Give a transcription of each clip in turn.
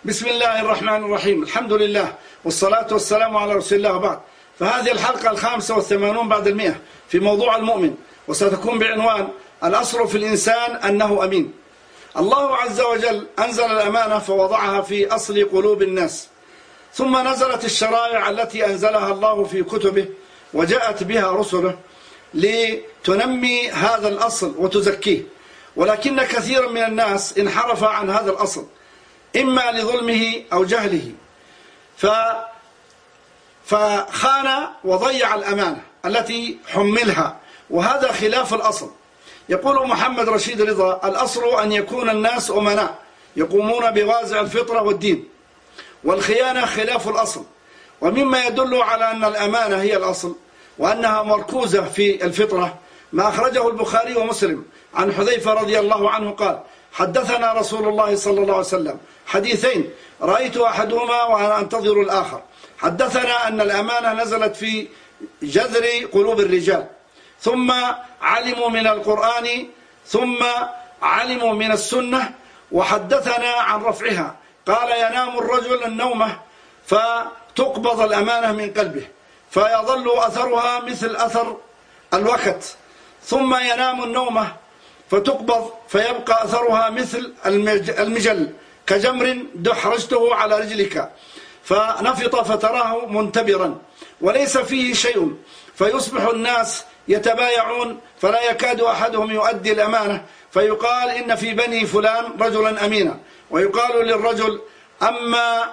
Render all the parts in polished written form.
بسم الله الرحمن الرحيم. الحمد لله والصلاة والسلام على رسول الله وبعد. فهذه الحلقة 85 بعد 100 في موضوع المؤمن، وستكون بعنوان الأصل في الإنسان أنه أمين. الله عز وجل أنزل الأمانة فوضعها في أصل قلوب الناس، ثم نزلت الشرائع التي أنزلها الله في كتبه وجاءت بها رسله لتنمي هذا الأصل وتزكيه، ولكن كثيرا من الناس انحرف عن هذا الأصل إما لظلمه أو جهله، فخان وضيع الأمانة التي حملها، وهذا خلاف الأصل. يقول محمد رشيد رضا: الأصل أن يكون الناس أمناء يقومون بوازع الفطرة والدين، والخيانة خلاف الأصل. ومما يدل على أن الأمانة هي الأصل وأنها مركوزة في الفطرة ما أخرجه البخاري ومسلم عن حذيفة رضي الله عنه قال: حدثنا رسول الله صلى الله عليه وسلم حديثين رأيت أحدهما وأنا أنتظر الآخر. حدثنا أن الأمانة نزلت في جذر قلوب الرجال، ثم علموا من القرآن، ثم علموا من السنة، وحدثنا عن رفعها. قال: ينام الرجل النومة فتقبض الأمانة من قلبه فيظل أثرها مثل أثر الوقت، ثم ينام النومة فتقبض فيبقى أثرها مثل المجل كجمر دحرجته على رجلك فنفط فتراه منتبرا وليس فيه شيء، فيصبح الناس يتبايعون فلا يكاد أحدهم يؤدي الأمانة، فيقال: إن في بني فلان رجلا أمينا، ويقال للرجل: أما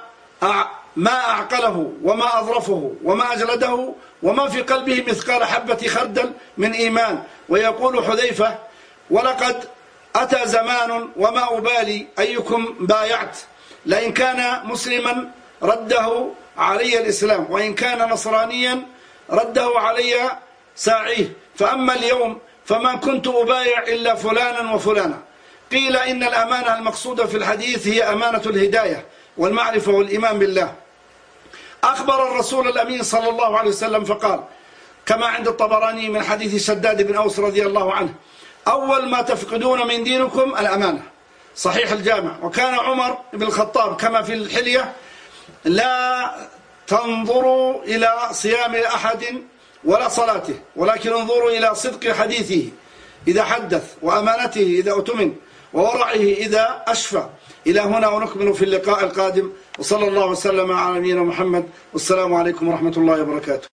ما أعقله وما أظرفه وما أجلده وما في قلبه مثقال حبة خردل من إيمان. ويقول حذيفة: ولقد أتى زمان وما أبالي أيكم بايعت، لئن كان مسلما رده علي الإسلام، وإن كان نصرانيا رده علي ساعيه، فأما اليوم فما كنت أبايع إلا فلانا وفلانا. قيل إن الأمانة المقصودة في الحديث هي أمانة الهداية والمعرفة والإيمان بالله. أخبر الرسول الأمين صلى الله عليه وسلم فقال كما عند الطبراني من حديث شداد بن أوس رضي الله عنه: أول ما تفقدون من دينكم الأمانة. صحيح الجامع. وكان عمر بن الخطاب كما في الحلية: لا تنظروا إلى صيام أحد ولا صلاته، ولكن انظروا إلى صدق حديثه إذا حدث، وأمانته إذا أؤتمن، وورعه إذا أشفى. إلى هنا ونكمل في اللقاء القادم، وصلى الله وسلم على نبينا محمد، والسلام عليكم ورحمة الله وبركاته.